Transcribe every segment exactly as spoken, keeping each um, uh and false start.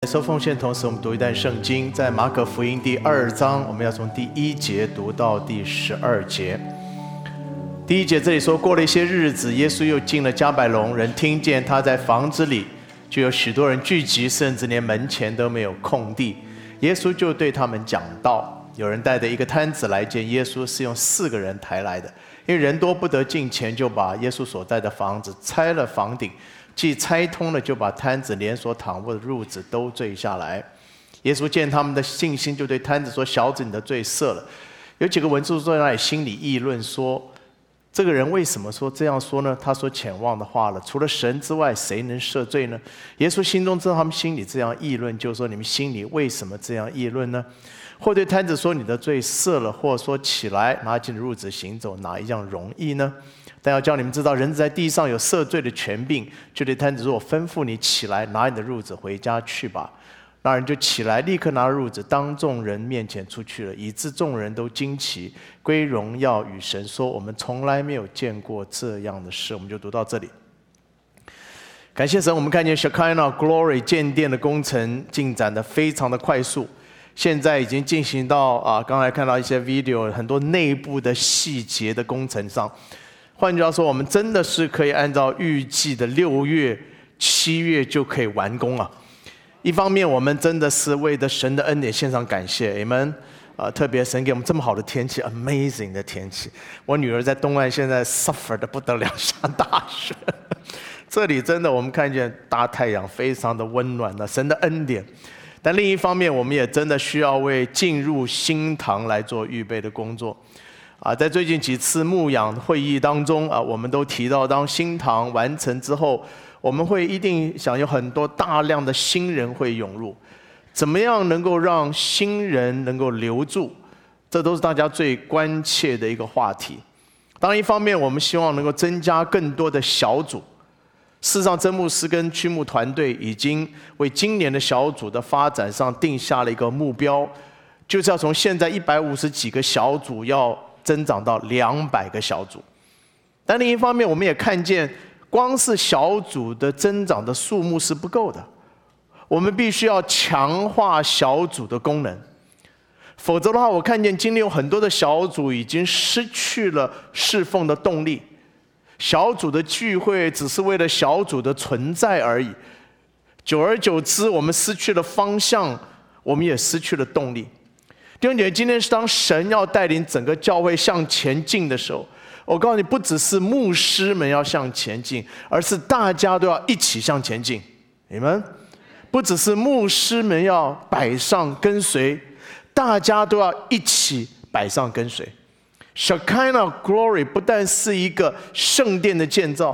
收奉献，同时我们读一段圣经，在马可福音第二章，我们要从第一节读到第十二节。第一节这里说，过了一些日子，耶稣又进了迦百农，人听见他在房子里，就有许多人聚集，甚至连门前都没有空地。耶稣就对他们讲道。有人带着一个摊子来见耶稣，是用四个人抬来的，因为人多不得进前，就把耶稣所在的房子拆了房顶，既拆通了，就把摊子连所躺卧的褥子都坠下来。耶稣见他们的信心，就对摊子说：“小子，你的罪赦了。”有几个文士坐在那里，心里议论说：“这个人为什么说这样说呢？他说浅妄的话了。除了神之外，谁能赦罪呢？”耶稣心中知道他们心里这样议论，就说：“你们心里为什么这样议论呢？”或对摊子说：“你的罪赦了。”或说：“起来，拿起褥子行走，哪一样容易呢？”但要叫你们知道，人子在地上有赦罪的权柄。就对摊子说：“我吩咐你起来，拿你的褥子回家去吧。”那人就起来，立刻拿了褥子，当众人面前出去了，以致众人都惊奇，归荣耀与神，说：“我们从来没有见过这样的事。”我们就读到这里。感谢神，我们看见 Shekinah Glory 建殿的工程进展得非常的快速，现在已经进行到啊，刚才看到一些 video， 很多内部的细节的工程上。换句话说，我们真的是可以按照预计的六月、七月就可以完工啊。一方面，我们真的是为着神的恩典献上感谢 ，Amen。啊，特别神给我们这么好的天气 ，amazing 的天气。我女儿在东岸现在 suffer 的不得了，下大雪。这里真的我们看见大太阳，非常的温暖的神的恩典。但另一方面，我们也真的需要为进入新堂来做预备的工作。啊，在最近几次牧养会议当中啊，我们都提到，当新堂完成之后，我们会一定想有很多大量的新人会涌入。怎么样能够让新人能够留住？这都是大家最关切的一个话题。当然，一方面我们希望能够增加更多的小组。事实上，真牧师跟区牧团队已经为今年的小组的发展上定下了一个目标，就是要从现在一百五十几个小组要增长到两百个小组。但另一方面，我们也看见，光是小组的增长的数目是不够的，我们必须要强化小组的功能。否则的话，我看见今天有很多的小组已经失去了侍奉的动力。小组的聚会只是为了小组的存在而已，久而久之，我们失去了方向，我们也失去了动力。弟兄姐妹，今天是当神要带领整个教会向前进的时候，我告诉你，不只是牧师们要向前进，而是大家都要一起向前进。你们不只是牧师们要摆上跟随，大家都要一起摆上跟随。Shekinah Glory 不但是一个圣殿的建造，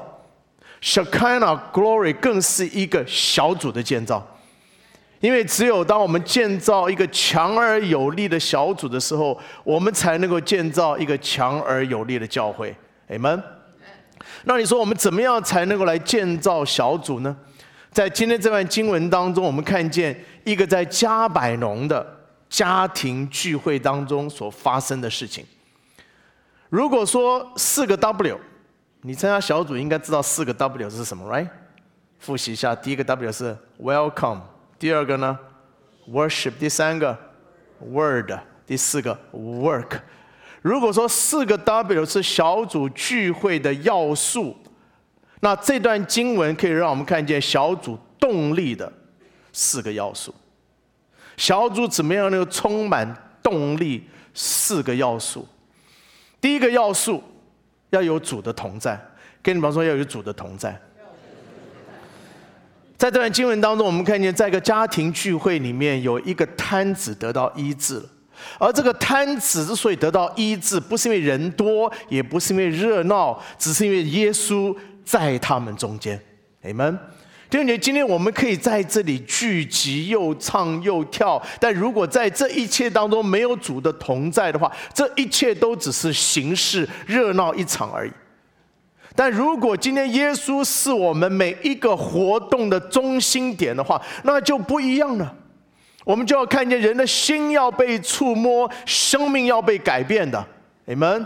Shekinah Glory 更是一个小组的建造。因为只有当我们建造一个强而有力的小组的时候，我们才能够建造一个强而有力的教会。 Amen。 那你说我们怎么样才能够来建造小组呢？在今天这段经文当中，我们看见一个在迦百农的家庭聚会当中所发生的事情。如果说四个 W， 你参加小组应该知道四个 W 是什么 ，right？ 复习一下，第一个 W 是 Welcome， 第二个呢 Worship， 第三个 Word， 第四个 Work。如果说四个 W 是小组聚会的要素，那这段经文可以让我们看见小组动力的四个要素。小组怎么样能够充满动力？四个要素。第一个要素要有主的同在，跟你们说要有主的同在。在这段经文当中，我们看见在一个家庭聚会里面，有一个摊子得到医治了。而这个摊子之所以得到医治，不是因为人多，也不是因为热闹，只是因为耶稣在他们中间。Amen。弟兄姐妹，今天我们可以在这里聚集，又唱又跳，但如果在这一切当中没有主的同在的话，这一切都只是形式热闹一场而已。但如果今天耶稣是我们每一个活动的中心点的话，那就不一样了。我们就要看见人的心要被触摸，生命要被改变的。Amen。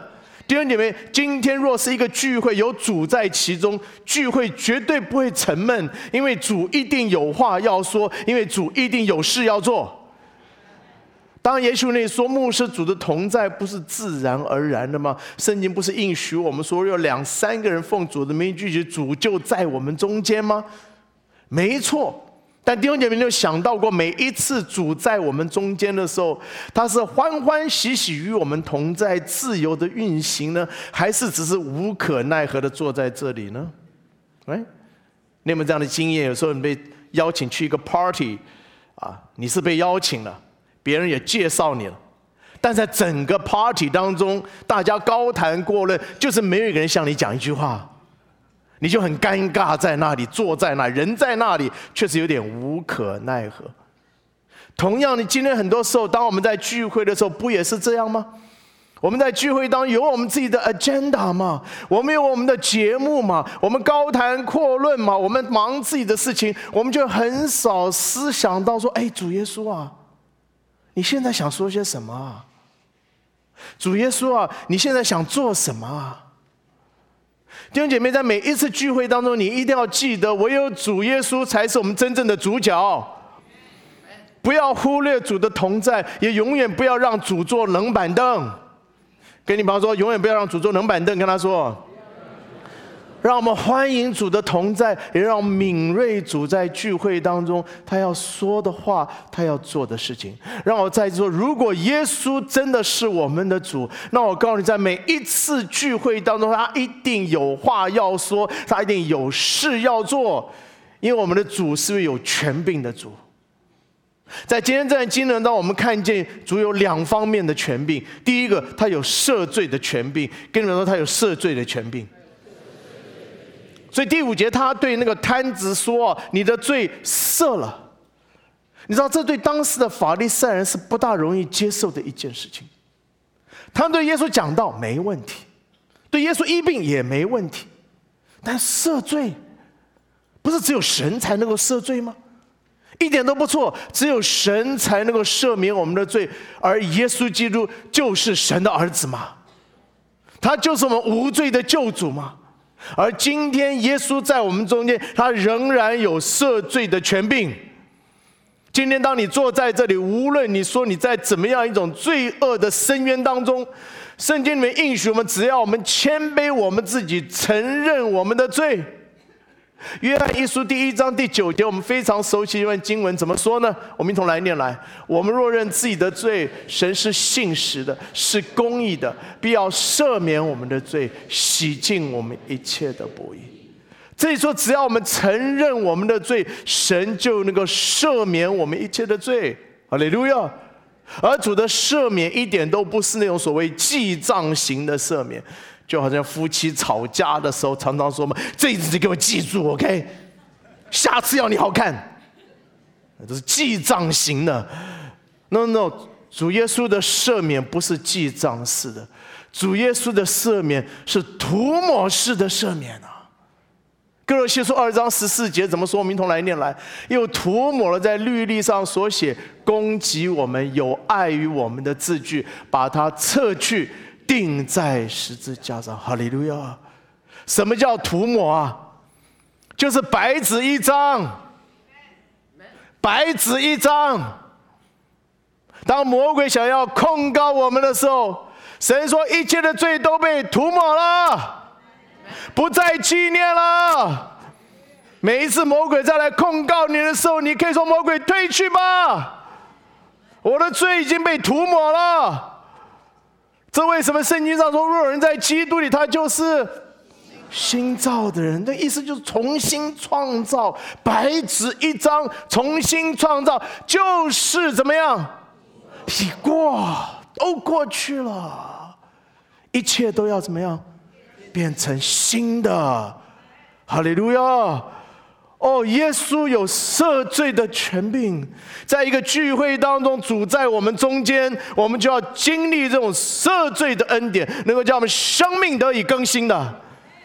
弟兄姐妹，今天若是一个聚会有主在其中，聚会绝对不会沉闷，因为主一定有话要说，因为主一定有事要做。当耶稣那里说牧师主的同在不是自然而然的吗？圣经不是应许我们说有两三个人奉主的名聚集，主就在我们中间吗？没错。但弟兄姐妹，你有想到过，每一次主在我们中间的时候，他是欢欢喜喜与我们同在，自由的运行呢，还是只是无可奈何的坐在这里呢？哎，你有没有这样的经验？有时候你被邀请去一个 party 啊，你是被邀请了，别人也介绍你了，但在整个 party 当中，大家高谈过论，就是没有一个人向你讲一句话，你就很尴尬，在那里坐在那里，人在那里，确实有点无可奈何。同样的，今天很多时候，当我们在聚会的时候，不也是这样吗？我们在聚会当中有我们自己的 agenda 嘛，我们有我们的节目嘛，我们高谈阔论嘛，我们忙自己的事情，我们就很少思想到说，哎，主耶稣啊，你现在想说些什么啊？主耶稣啊，你现在想做什么啊？弟兄姐妹，在每一次聚会当中，你一定要记得，唯有主耶稣才是我们真正的主角。不要忽略主的同在，也永远不要让主坐冷板凳。跟你朋友说，永远不要让主坐冷板凳，跟他说，让我们欢迎主的同在，也让我们敏锐主在聚会当中他要说的话，他要做的事情。让我再说，如果耶稣真的是我们的主，那我告诉你，在每一次聚会当中，他一定有话要说，他一定有事要做，因为我们的主是有权柄的主。在今天这段经文当中，我们看见主有两方面的权柄。第一个，他有赦罪的权柄，跟你们说他有赦罪的权柄。所以第五节，他对那个摊子说：“你的罪赦了。”你知道，这对当时的法利赛人是不大容易接受的一件事情。他们对耶稣讲道没问题，对耶稣医病也没问题，但赦罪，不是只有神才能够赦罪吗？一点都不错，只有神才能够赦免我们的罪，而耶稣基督就是神的儿子嘛，他就是我们无罪的救主嘛。而今天耶稣在我们中间，他仍然有赦罪的权柄。今天当你坐在这里，无论你说你在怎么样一种罪恶的深渊当中，圣经里面应许我们，只要我们谦卑我们自己，承认我们的罪。约翰一书第一章第九节，我们非常熟悉一段经文，怎么说呢？我们一同来念来：我们若认自己的罪，神是信实的，是公义的，必要赦免我们的罪，洗净我们一切的不义。这里说，只要我们承认我们的罪，神就能够赦免我们一切的罪。哈利路亚！而主的赦免一点都不是那种所谓记账型的赦免。就好像夫妻吵架的时候，常常说嘛：“这一次你给我记住 ，OK， 下次要你好看。”这是记账型的。No No， 主耶稣的赦免不是记账式的，主耶稣的赦免是涂抹式的赦免啊。哥罗西书二章十四节怎么说？我们一同来念来：又涂抹了在律例上所写攻击我们、有碍于我们的字句，把它撤去。钉在十字架上，哈利路亚！什么叫涂抹啊？就是白纸一张，白纸一张。当魔鬼想要控告我们的时候，神说一切的罪都被涂抹了，不再纪念了。每一次魔鬼再来控告你的时候，你可以说：魔鬼退去吧，我的罪已经被涂抹了。这为什么圣经上说，若有人在基督里，他就是新造的人？那意思就是重新创造，白纸一张，重新创造，就是怎么样？已过，都过去了，一切都要怎么样？变成新的。哈利路亚！哦，耶稣有赦罪的权柄，在一个聚会当中，主在我们中间，我们就要经历这种赦罪的恩典，能够叫我们生命得以更新的。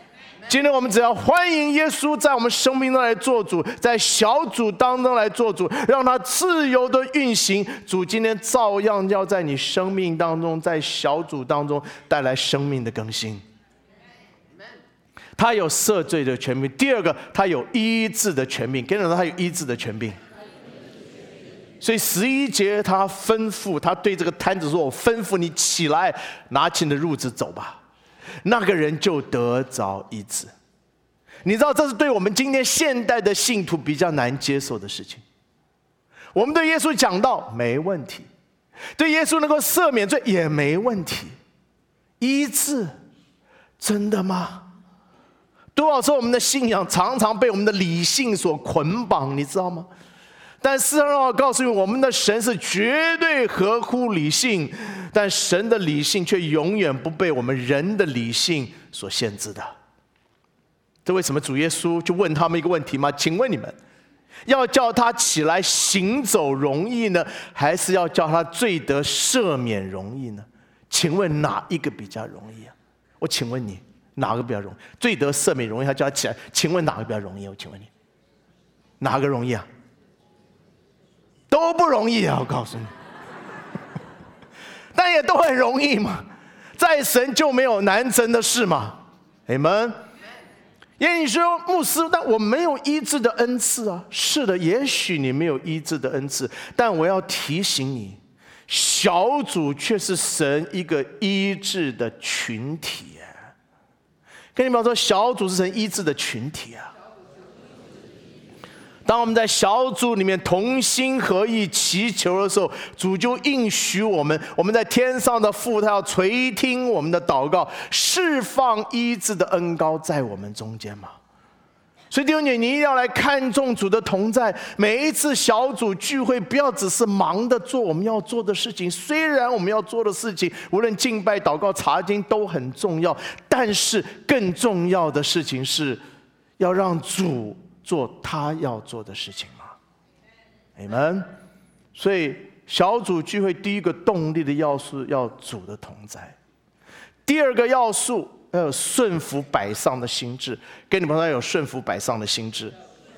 今天我们只要欢迎耶稣在我们生命中来做主，在小组当中来做主，让他自由的运行。主今天照样要在你生命当中，在小组当中带来生命的更新。他有赦罪的权柄。第二个，他有医治的权柄。跟你说，他有医治的权柄。所以十一节他吩咐，他对这个摊子说：“我吩咐你起来，拿起你的褥子走吧。”那个人就得着医治。你知道，这是对我们今天现代的信徒比较难接受的事情。我们对耶稣讲道没问题，对耶稣能够赦免罪也没问题，医治真的吗？多少时候我们的信仰常常被我们的理性所捆绑，你知道吗？但事实上，我告诉你，我们的神是绝对合乎理性，但神的理性却永远不被我们人的理性所限制的。这为什么主耶稣就问他们一个问题吗？请问你们要叫他起来行走容易呢，还是要叫他罪得赦免容易呢？请问哪一个比较容易啊？我请问你，哪个比较容易？罪得赦免容易，还叫他起来？请问哪个比较容易？我请问你，哪个容易啊？都不容易啊！我告诉你，但也都很容易嘛。在神就没有难成的事嘛。Amen。也你说牧师，但我没有医治的恩赐啊。是的，也许你没有医治的恩赐，但我要提醒你，小组却是神一个医治的群体。跟你们说，小组是神医治的群体啊。当我们在小组里面同心合意祈求的时候，主就应许我们，我们在天上的父，他要垂听我们的祷告，释放医治的恩膏在我们中间嘛。所以弟兄姐妹，你一定要来看重主的同在。每一次小组聚会，不要只是忙的做我们要做的事情。虽然我们要做的事情，无论敬拜、祷告、查经都很重要，但是更重要的事情是要让主做他要做的事情嘛。Amen。所以小组聚会第一个动力的要素要主的同在，第二个要素要有顺服摆上的心志。跟你们说，要有顺服摆上的心志。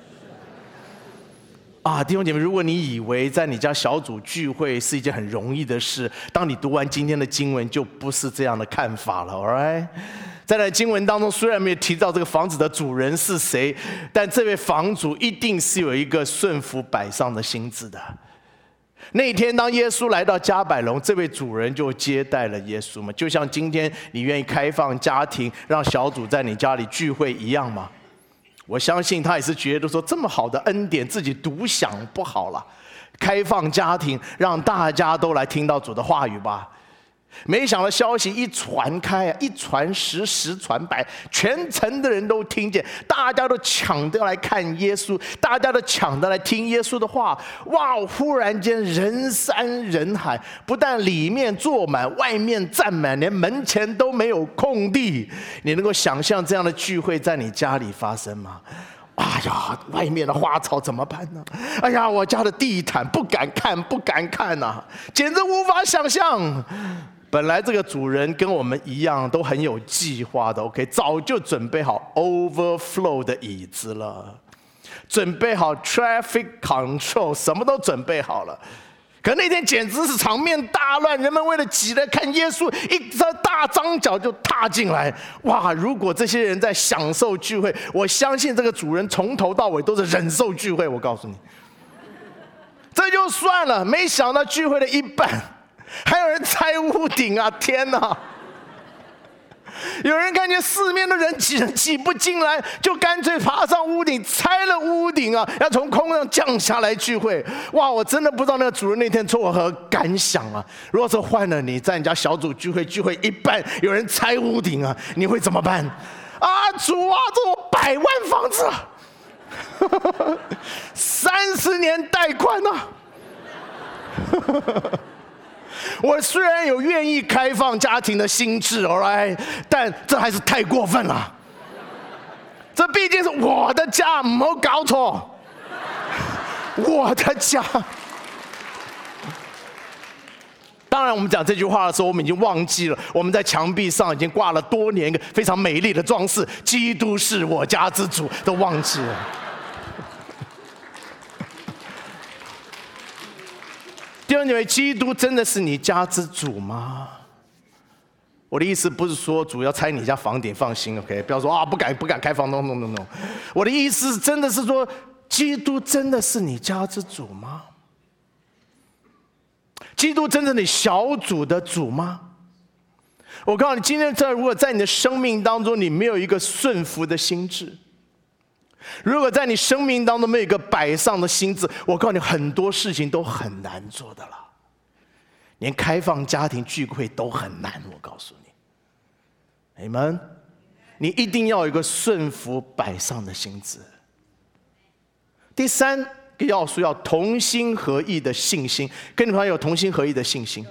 啊，弟兄姐妹，如果你以为在你家小组聚会是一件很容易的事，当你读完今天的经文，就不是这样的看法了。All right。在那经文当中，虽然没有提到这个房子的主人是谁，但这位房主一定是有一个顺服摆上的心志的。那一天，当耶稣来到迦百农，这位主人就接待了耶稣嘛，就像今天你愿意开放家庭，让小组在你家里聚会一样嘛。我相信他也是觉得说，这么好的恩典，自己独享不好了，开放家庭，让大家都来听到主的话语吧。没想到消息一传开啊，一传十，十传百，全城的人都听见，大家都抢着来看耶稣，大家都抢着来听耶稣的话。哇！忽然间人山人海，不但里面坐满，外面站满，连门前都没有空地。你能够想象这样的聚会在你家里发生吗？哎呀，外面的花草怎么办呢？哎呀，我家的地毯不敢看，不敢看啊，简直无法想象。本来这个主人跟我们一样都很有计划的 ，OK， 早就准备好 overflow 的椅子了，准备好 traffic control， 什么都准备好了。可那天简直是场面大乱，人们为了挤来看耶稣，一大张脚就踏进来。哇！如果这些人在享受聚会，我相信这个主人从头到尾都是忍受聚会。我告诉你，这就算了，没想到聚会的一半。还有人拆屋顶啊！天哪！有人看见四面的人挤挤不进来，就干脆爬上屋顶拆了屋顶啊，要从空上降下来聚会。哇！我真的不知道那个主人那天作何感想啊！如果是换了你，在你家小组聚会，聚会一半有人拆屋顶啊，你会怎么办？啊，主啊，这种百万房子啊，三十年贷款啊！我虽然有愿意开放家庭的心智 ，alright， 但这还是太过分了。这毕竟是我的家，没搞错。我的家。 当然，我们讲这句话的时候，我们已经忘记了，我们在墙壁上已经挂了多年一个非常美丽的装饰“基督是我家之主”，都忘记了。弟兄姐妹，基督真的是你家之主吗？我的意思不是说主要拆你家房顶，放心 ，OK， 不要说啊不敢不敢开房东 ，no no no。我的意思真的是说，基督真的是你家之主吗？基督真的是你小组的主吗？我告诉你，今天在如果在你的生命当中，你没有一个顺服的心智，如果在你生命当中没有一个摆上的心智，我告诉你，很多事情都很难做的了，连开放家庭聚会都很难。我告诉你，你们，你一定要有一个顺服摆上的心智。第三个要素要同心合意的信心，跟你朋友有同心合意的信心。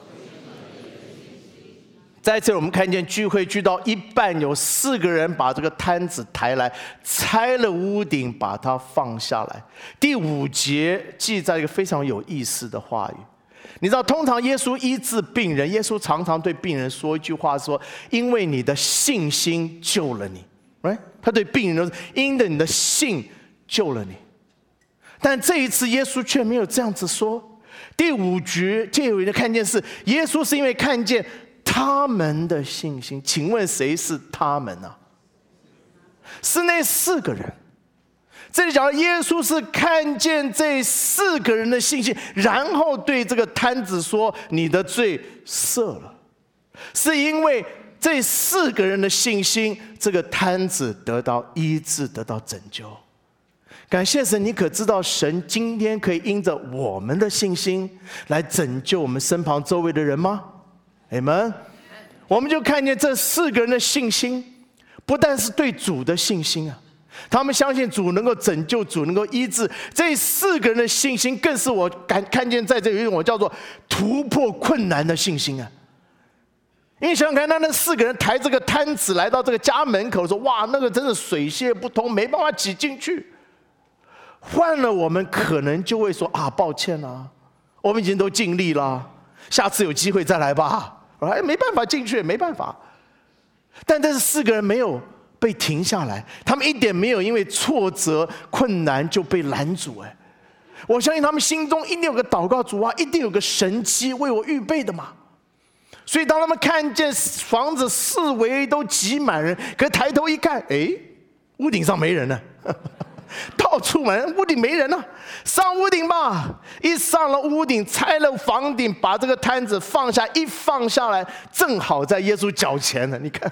在这里我们看见聚会聚到一半，有四个人把这个摊子抬来，拆了屋顶，把它放下来。第五节记载一个非常有意思的话语，你知道，通常耶稣医治病人，耶稣常常对病人说一句话，说：“因为你的信心救了你。” right？ 他对病人说：“因着你的信救了你。”但这一次耶稣却没有这样子说。第五节就有人看见是耶稣是因为看见他们的信心。请问谁是他们呢？是那四个人。这里讲到耶稣是看见这四个人的信心，然后对这个摊子说：“你的罪赦了。”是因为这四个人的信心，这个摊子得到医治，得到拯救。感谢神，你可知道神今天可以因着我们的信心来拯救我们身旁周围的人吗？ Amen。 我们就看见这四个人的信心，不但是对主的信心啊，他们相信主能够拯救，主能够医治。这四个人的信心，更是我感看见在这有一种我叫做突破困难的信心啊。因为想想看，那那四个人抬这个摊子来到这个家门口，说：“哇，那个真是水泄不通，没办法挤进去。”换了我们可能就会说：“啊，抱歉啦、啊，我们已经都尽力了，下次有机会再来吧。”哎，没办法进去，没办法。但这四个人没有被停下来，他们一点没有因为挫折困难就被拦阻。哎，我相信他们心中一定有个祷告，主啊，一定有个神迹为我预备的嘛。所以当他们看见房子四围都挤满人，可抬头一看，哎，屋顶上没人呢。到处门，屋顶没人了、啊，上屋顶吧！一上了屋顶，拆了房顶，把这个摊子放下，一放下来，正好在耶稣脚前呢。你看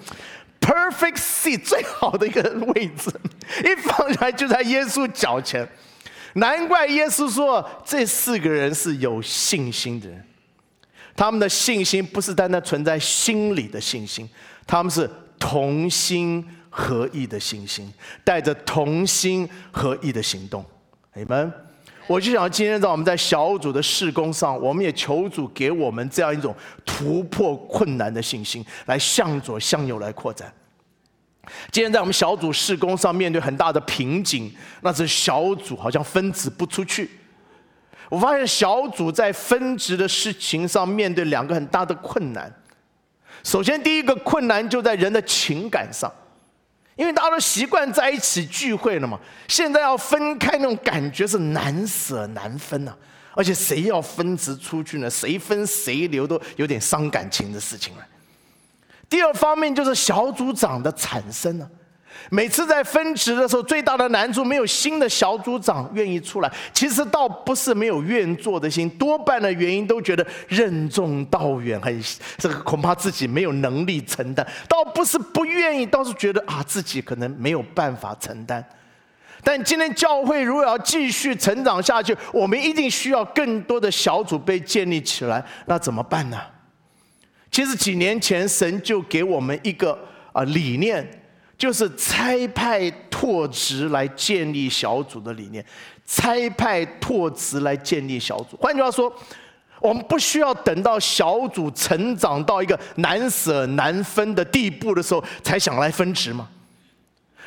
，perfect seat 最好的一个位置，一放下来就在耶稣脚前。难怪耶稣说，这四个人是有信心的人。他们的信心不是单单存在心里的信心，他们是同心合意的信心，带着同心合意的行动。Amen。我就想今天在我们在小组的事工上，我们也求主给我们这样一种突破困难的信心，来向左向右来扩展。今天在我们小组事工上面对很大的瓶颈，那是小组好像分支不出去。我发现小组在分支的事情上面对两个很大的困难。首先，第一个困难就在人的情感上，因为大家都习惯在一起聚会了嘛，现在要分开那种感觉是难舍难分啊，而且谁要分支出去呢？谁分谁留都有点伤感情的事情了。第二方面就是小组长的产生啊。每次在分支的时候，最大的难处没有新的小组长愿意出来。其实倒不是没有愿做的心，多半的原因都觉得任重道远，很这个恐怕自己没有能力承担。倒不是不愿意，倒是觉得啊自己可能没有办法承担。但今天教会如果要继续成长下去，我们一定需要更多的小组被建立起来。那怎么办呢？其实几年前神就给我们一个啊理念。就是差派拓殖来建立小组的理念，差派拓殖来建立小组。换句话说，我们不需要等到小组成长到一个难舍难分的地步的时候才想来分支嘛。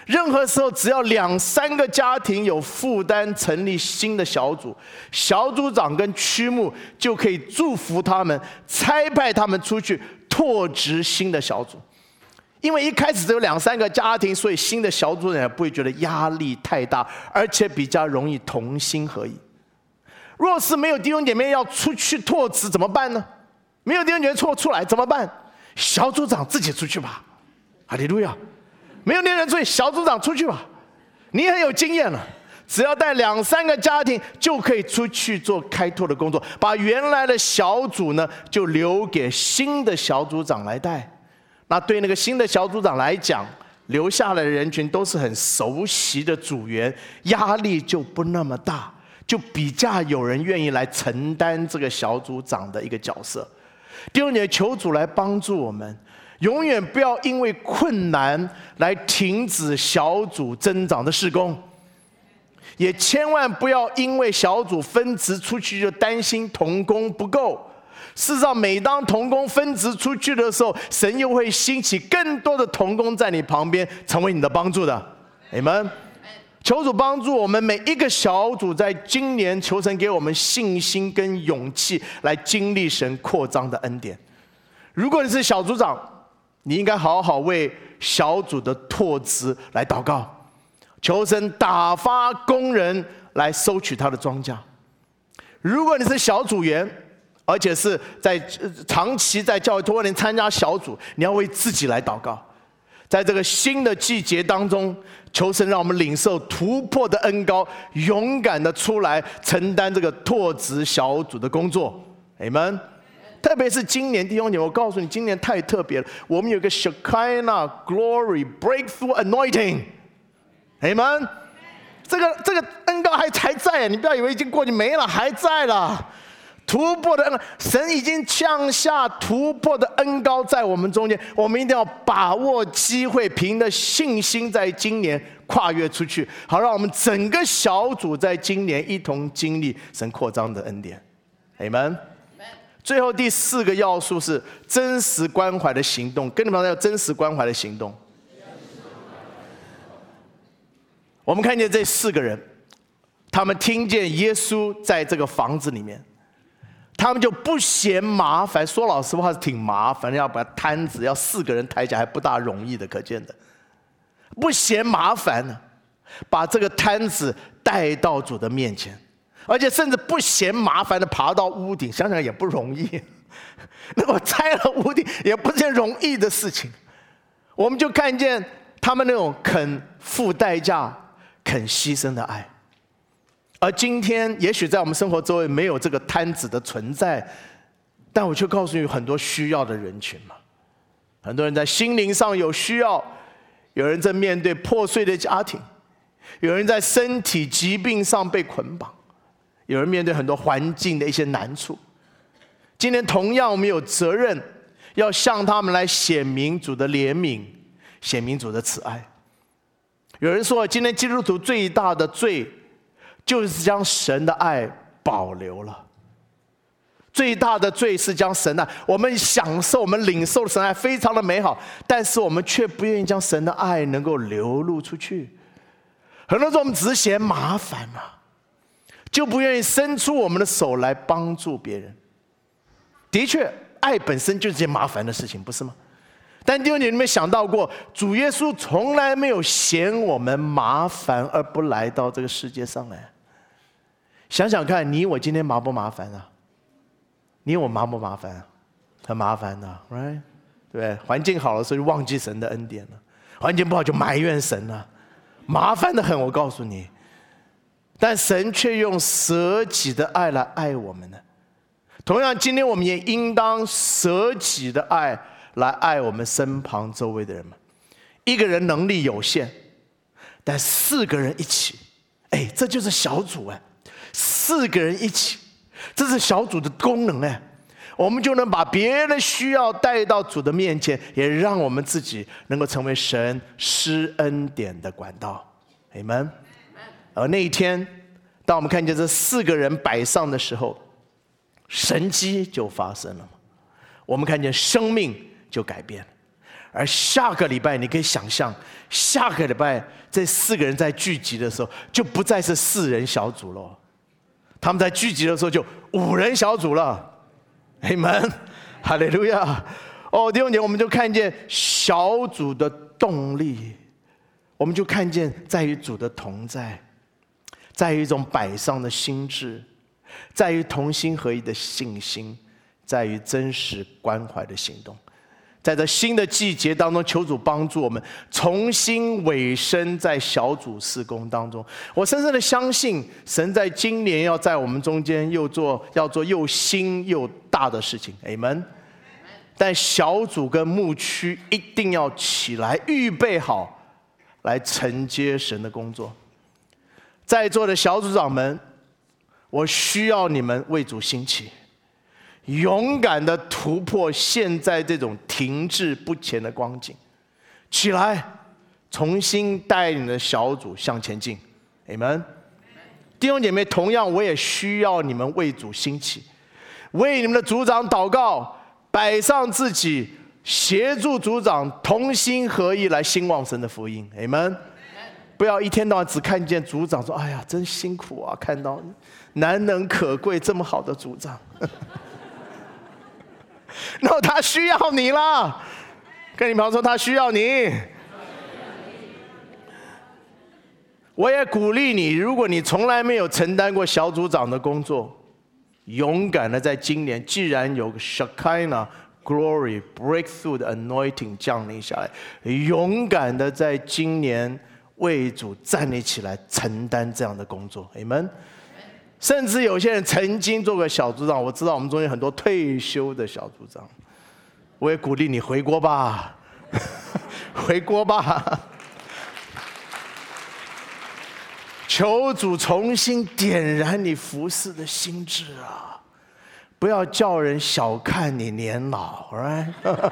任何时候，只要两三个家庭有负担成立新的小组，小组长跟区牧就可以祝福他们，差派他们出去拓殖新的小组。因为一开始只有两三个家庭，所以新的小组人不会觉得压力太大，而且比较容易同心合意。若是没有弟兄姐妹要出去拓殖怎么办呢？没有弟兄姐妹拓出来怎么办？小组长自己出去吧，哈利路亚！没有恋人出去，小组长出去吧，你很有经验了，只要带两三个家庭就可以出去做开拓的工作，把原来的小组呢就留给新的小组长来带。那对那个新的小组长来讲，留下来的人群都是很熟悉的组员，压力就不那么大，就比较有人愿意来承担这个小组长的一个角色。弟兄姐妹，求主来帮助我们，永远不要因为困难来停止小组增长的事工，也千万不要因为小组分支出去就担心同工不够。事实上，每当同工分支出去的时候，神又会兴起更多的同工在你旁边，成为你的帮助的。阿们。求主帮助我们每一个小组，在今年求神给我们信心跟勇气，来经历神扩张的恩典。如果你是小组长，你应该好好为小组的拓殖来祷告，求神打发工人来收取他的庄稼。如果你是小组员，而且是在长期在教会多年参加小组，你要为自己来祷告。在这个新的季节当中，求神让我们领受突破的恩膏，勇敢的出来承担这个拓殖小组的工作。阿们。特别是今年弟兄姐妹，我告诉你，今年太特别了，我们有个 Shekinah Glory Breakthrough Anointing。阿们。这个这个恩膏还还在，你不要以为已经过去没了，还在了。突破的恩，神已经降下突破的恩膏在我们中间，我们一定要把握机会，凭着信心在今年跨越出去，好让我们整个小组在今年一同经历神扩张的恩典。阿们。最后第四个要素是真实关怀的行动，跟你们说要真实关怀的行动。我们看见这四个人，他们听见耶稣在这个房子里面，他们就不嫌麻烦，说老实话是挺麻烦，要把摊子要四个人抬起来还不大容易的，可见的不嫌麻烦呢，把这个摊子带到主的面前，而且甚至不嫌麻烦的爬到屋顶，想想也不容易。如果拆了屋顶，也不是件容易的事情。我们就看见他们那种肯付代价、肯牺牲的爱。而今天也许在我们生活周围没有这个摊子的存在，但我却告诉你很多需要的人群嘛。很多人在心灵上有需要，有人在面对破碎的家庭，有人在身体疾病上被捆绑，有人面对很多环境的一些难处。今天同样我们有责任要向他们来显明主的怜悯，显明主的慈爱。有人说今天基督徒最大的罪就是将神的爱保留了，最大的罪是将神的爱，我们享受我们领受的神爱非常的美好，但是我们却不愿意将神的爱能够流露出去。很多时候我们只是嫌麻烦啊，就不愿意伸出我们的手来帮助别人。的确，爱本身就是件麻烦的事情，不是吗？但弟兄姐妹，你们想到过，主耶稣从来没有嫌我们麻烦而不来到这个世界上来。想想看，你我今天麻不麻烦啊？你我麻不麻烦啊？很麻烦的 ，right？ 对不对？环境好的时候就忘记神的恩典了，环境不好就埋怨神了，麻烦的很。我告诉你，但神却用舍己的爱来爱我们呢。同样，今天我们也应当舍己的爱来爱我们身旁周围的人们。一个人能力有限，但四个人一起，哎，这就是小组哎。四个人一起，这是小组的功能哎，我们就能把别人的需要带到主的面前，也让我们自己能够成为神施恩典的管道。阿们。而那一天，当我们看见这四个人摆上的时候，神迹就发生了，我们看见生命就改变了。 而下个礼拜你可以想象，下个礼拜这四个人在聚集的时候，就不再是四人小组了，他们在聚集的时候就五人小组了。Amen， 哈利路亚。哦，弟兄姐妹，我们就看见小组的动力，我们就看见在于主的同在，在于一种摆上的心志，在于同心合一的信心，在于真实关怀的行动。在这新的季节当中，求主帮助我们重新委身在小组事工当中。我深深的相信，神在今年要在我们中间又做要做又新又大的事情。Amen。但小组跟牧区一定要起来，预备好来承接神的工作。在座的小组长们，我需要你们为主兴起，勇敢的突破现在这种停滞不前的光景，起来，重新带领的小组向前进。Amen。弟兄姐妹，同样我也需要你们为主兴起，为你们的组长祷告。摆上自己，协助组长同心合一来兴旺神的福音。Amen。不要一天到晚只看见组长说：“哎呀，真辛苦啊！”看到难能可贵这么好的组长，然后他需要你啦。跟你朋友说，他需要你。我也鼓励你，如果你从来没有承担过小组长的工作，勇敢的在今年，既然有个 Shekinah Glory Breakthrough 的 Anointing 降临下来，勇敢的在今年为主站立起来，承担这样的工作。Amen。甚至有些人曾经做过小组长，我知道我们中间很多退休的小组长，我也鼓励你回国吧，回国吧。求主重新点燃你服侍的心志啊！不要叫人小看你年老 ，right？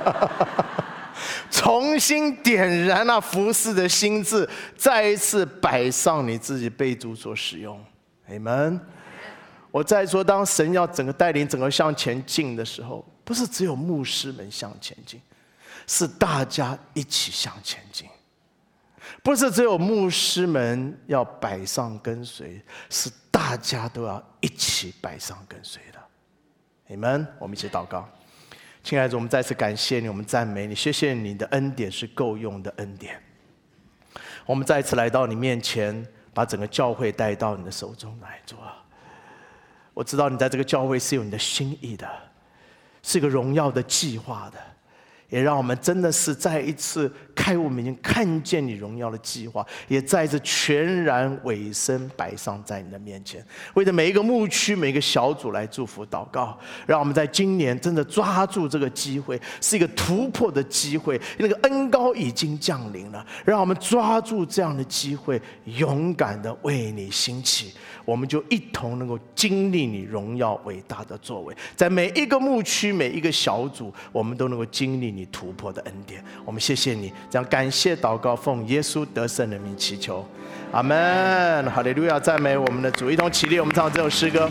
重新点燃那服侍的心志，再一次摆上你自己被主所使用。Amen。我再说，当神要整个带领整个向前进的时候，不是只有牧师们向前进，是大家一起向前进。不是只有牧师们要摆上跟随，是大家都要一起摆上跟随的。Amen。我们一起祷告。亲爱的主，我们再次感谢你，我们赞美你，谢谢你的恩典是够用的恩典。我们再次来到你面前，把整个教会带到你的手中来做。我知道你在这个教会是有你的心意的，是一个荣耀的计划的。也让我们真的是再一次开我们已经看见你荣耀的计划，也再一次全然委身摆上在你的面前，为着每一个牧区每一个小组来祝福祷告。让我们在今年真的抓住这个机会，是一个突破的机会，那个恩膏已经降临了，让我们抓住这样的机会，勇敢的为你兴起，我们就一同能够经历你荣耀伟大的作为，在每一个牧区每一个小组，我们都能够经历你突破的恩典。我们谢谢你，这样感谢祷告，奉耶稣得胜的名祈求，阿们。哈利路亚，赞美我们的主。一同起立，我们唱这首诗歌。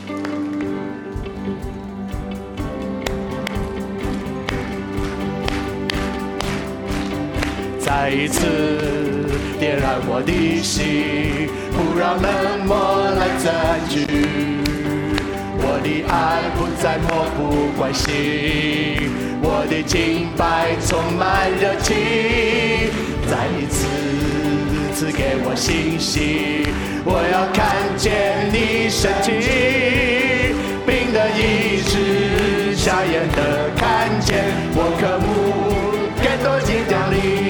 再一次点燃我的心，不让冷漠来占据，我的爱不再漠不关心，我的敬拜充满热情，再一次赐给我信心，我要看见你神迹，病的医治，瞎眼的看见，我渴慕更多经降临。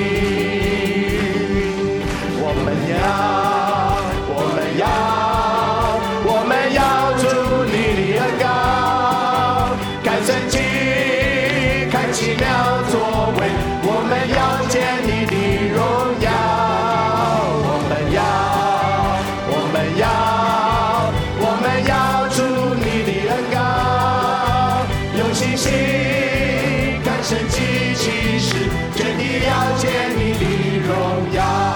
我们要，我们要，我们要主你的恩膏，看神迹，看奇妙作为，我们要见你的荣耀。我们要，我们要，我们要主你的恩膏，用信心看神迹奇事，决定要见你的荣耀。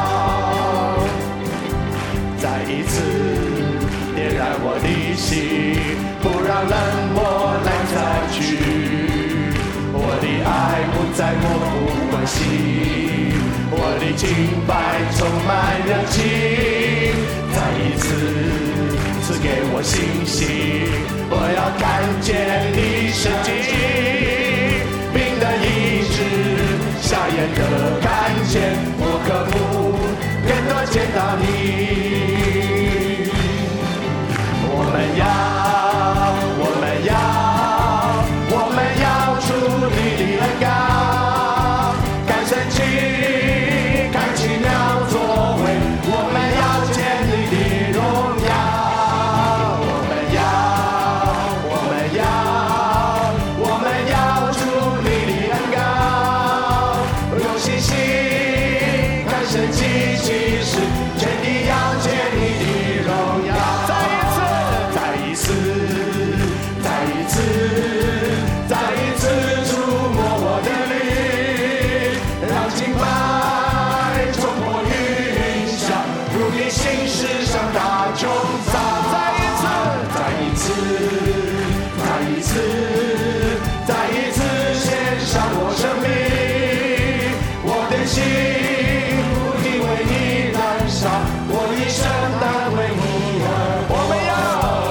再一次点燃我的心，不让冷漠来占据，我的爱不再在我不关心，我的敬拜充满热情，再一次赐给我信心，我要看见你神迹，病的医治，瞎眼的看见，我渴慕更多见到你。我们要，我们要，我们要出你的恩膏，看神迹，看奇妙作为，我们要见你的荣耀。我们要，我们要，我们要出你的恩膏，有信心，看神迹奇事，全地要见你的荣耀。再一次，再一次，再一次触摸我的灵，让敬拜冲破云霄，如你心事上大穹苍。再一次，再一次，再一次，再一次献上我生命，我的心不停为你燃烧，我一生单为你而活。我们要。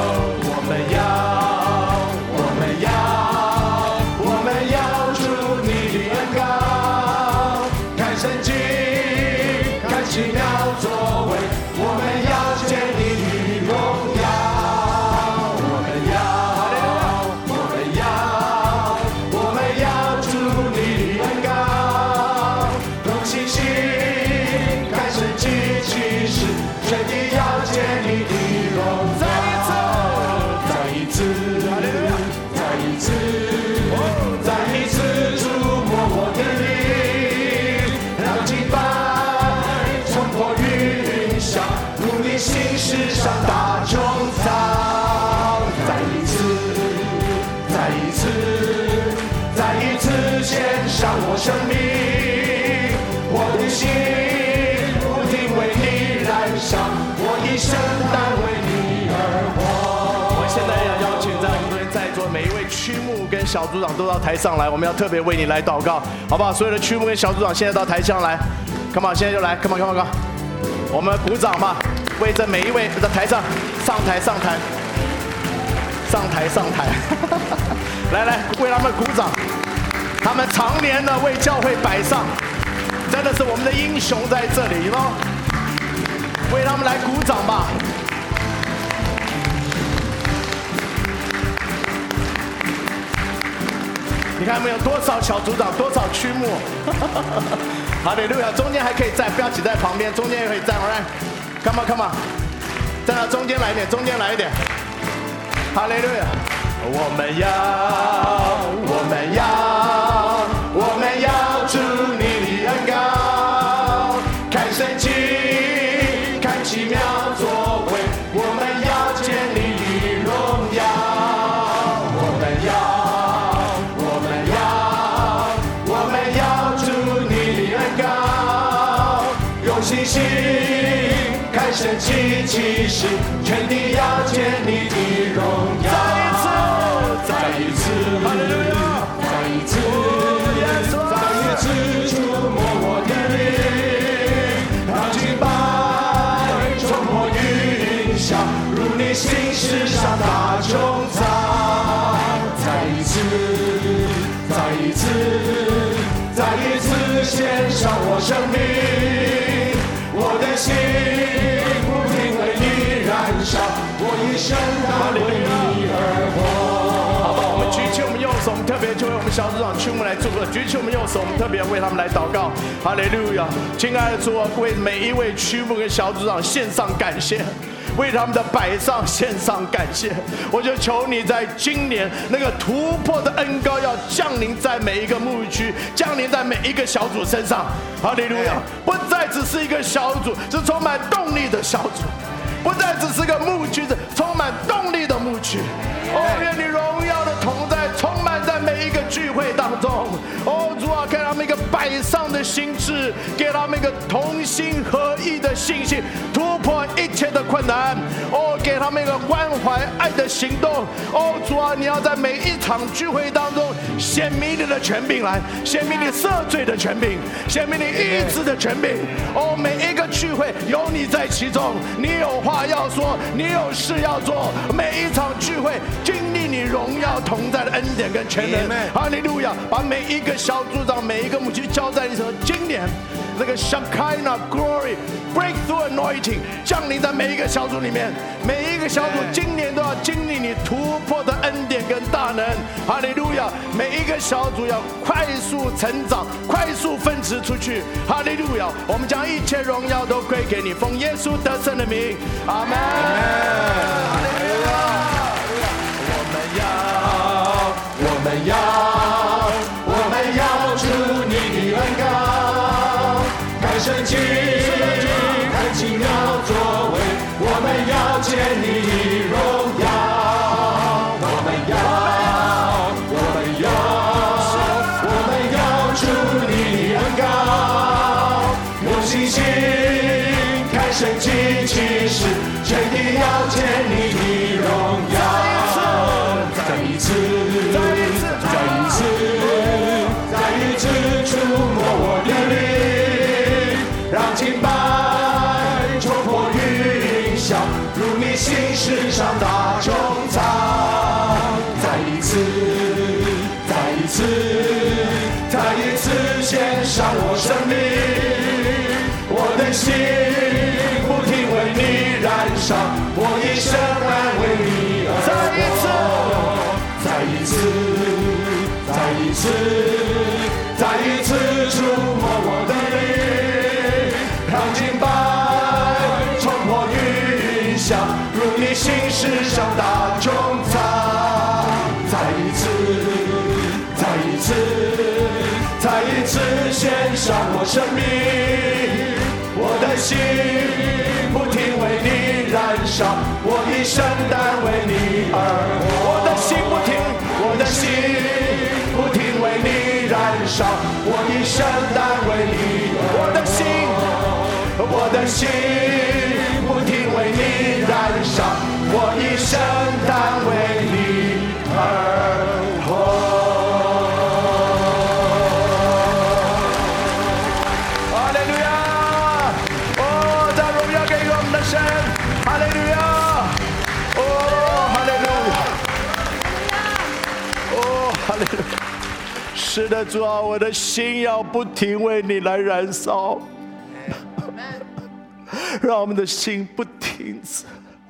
奇妙作为，我们要见你的荣耀。我们要，我们要，我们要出你的恩膏，用信心看神迹奇事，全地要见你的荣耀。再一次，再一次，再一次触摸我的灵，让敬拜如你心事上大穹苍。再一次，再一次，再一次献上我生命，我的心不停为你燃烧，我一生单为你而活。我现在要邀请在我们这边在座每一位区牧跟小组长都到台上来，我们要特别为你来祷告，好不好？所有的区牧跟小组长现在到台上来 ，Come on， 现在就来 ，Come on，Come on，Come on。我们鼓掌吧，为这每一位在台上上台上台上台上台，来来为他们鼓掌，他们常年的为教会摆上，真的是我们的英雄在这里喽，为他们来鼓掌吧。你看没有多少小组长，多少区牧，哈利路亚！中间还可以站，不要挤在旁边，中间也可以站 ，Alright，Come on，Come on， 站到中间来一点，中间来一点，哈利路亚！我们要，我们要，我们要主你的恩膏，看神迹，看奇妙作为，我们要见你的荣耀，我们要。信心看神迹奇事，全地要见你的荣耀。再一次，再一次，哈利路亚！再一次，再一次触摸我的灵，让敬拜冲破云霄，如你心事上大穹苍。再一次，再一次，再一次献上我生命。我的心不停为你燃烧，我一生单为你而活。好吧，我们举起我们右手，我们特别就为我们小组长区牧来祝福。举起我们右手，我们特别为他们来祷告。哈利路亚！亲爱的主啊，为每一位区牧跟小组长献上感谢。为他们的摆上献上感谢，我就求你在今年那个突破的恩膏要降临在每一个牧区，降临在每一个小组身上。哈利路亚！不再只是一个小组，是充满动力的小组；不再只是个牧区，是充满动力的牧区。哦，愿你荣耀的同在充满在每一个聚会当中。哦，主啊，给他们一个摆上的心。 心智，给他们一个同心合一的信心，突破一切的困难。哦，给他们一个关怀爱的行动。哦，主啊，你要在每一场聚会当中显明你的权柄来，显明你赦罪的权柄，显明你医治的权柄。哦，每一个聚会有你在其中，你有话要说，你有事要做。每一场聚会经历你荣耀同在的恩典跟全能。哈利路亚！把每一个小组长、每一个母亲交在你手。今年那个 Shekinah Glory Breakthrough Anointing 降临在每一个小组里面，每一个小组今年都要经历你突破的恩典跟大能。哈利路亚！每一个小组要快速成长，快速分支出去。哈利路亚！我们将一切荣耀都归给你，奉耶稣得胜的名，阿门。哈利路亚！我们要，我们要，我们要主你的恩膏，看神迹，看奇妙作为，我们要见你的荣耀。我们要，我们要，我们要主你的恩膏，用信心看神迹奇事，真的要见你的荣耀。再一次，再一次，再一次，再一次触摸我的灵，让敬拜冲破云霄，如你心事上大穹苍。再一次，再一次，再一次献上我生命，我的心不停为你燃烧，我一生安为你而活。再一次，再一次，再一次，再一次触摸我的灵，让敬拜冲破云霄，如你心事上大穹苍。再一次，再一次，再一次献上我生命，我的心不停为你燃烧，我一生单为你而活。我的心不停，我的心不停为你燃烧，我一生单为你。我的心，我的心不停为你燃烧，我一生单为你而活。哈利路亚！哦，将荣耀给我们的神！哈利路亚！哦，哈利路亚！哦，哈利路亚！是的，主啊，我的心要不停为你来燃烧，让我们的心不停止，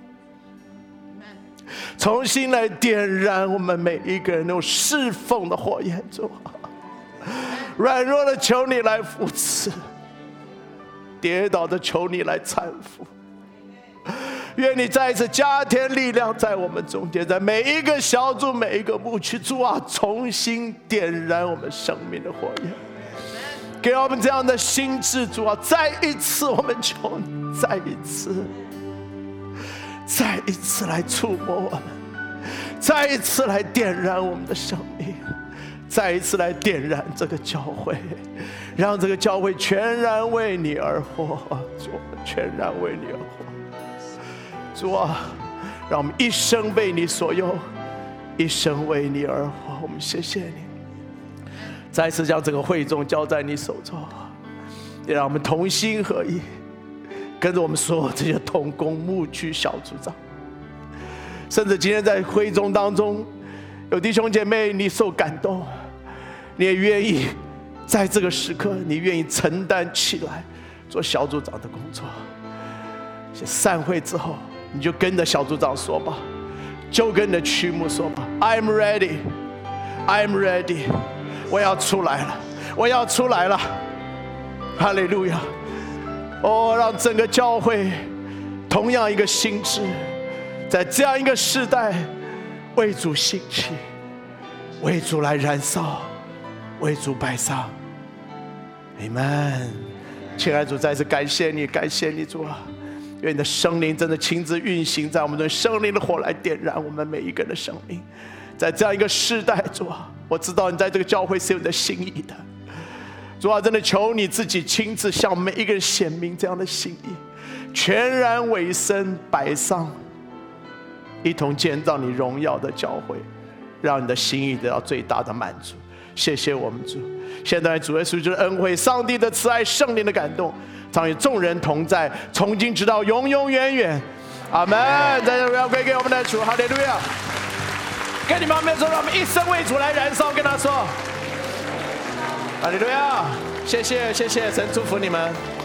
重新来点燃我们每一个人那种侍奉的火焰。主啊，软弱的求你来扶持，跌倒的求你来搀扶。愿你再一次加添力量在我们中间，在每一个小组每一个牧区，主啊，重新点燃我们生命的火焰，给我们这样的心智。主啊，再一次我们求你，再一次再一次来触摸我们，再一次来点燃我们的生命，再一次来点燃这个教会，让这个教会全然为你而活。主啊，全然为你而活。主啊，让我们一生被你所用，一生为你而活。我们谢谢你，再次将这个会众交在你手中，也让我们同心合一，跟着我们所有这些同工牧区小组长，甚至今天在会众当中有弟兄姐妹你受感动，你也愿意在这个时刻你愿意承担起来做小组长的工作。散会之后你就跟着小组长说吧，就跟着区牧说吧， I'm ready I'm ready 我要出来了，我要出来了。哈利路亚！哦，让整个教会同样一个心智，在这样一个时代为主兴起，为主来燃烧，为主摆上。Amen。亲爱的主，再次感谢你，感谢你主啊！愿你的圣灵真的亲自运行在我们中，圣灵的火来点燃我们每一个人的生命。在这样一个世代，主啊，我知道你在这个教会是有你的心意的。 主啊，真的求你自己亲自向每一个人显明这样的心意，全然委身摆上，一同建造你荣耀的教会，让你的心意得到最大的满足。谢谢我们主，现在主耶稣就是恩惠、上帝的慈爱、圣灵的感动，常与众人同在，从今直到永永远远。阿门！再次荣耀归给我们的主，哈利路亚！跟你旁边说，让我们一生为主来燃烧，跟他说，哈利路亚！谢谢谢谢，神祝福你们。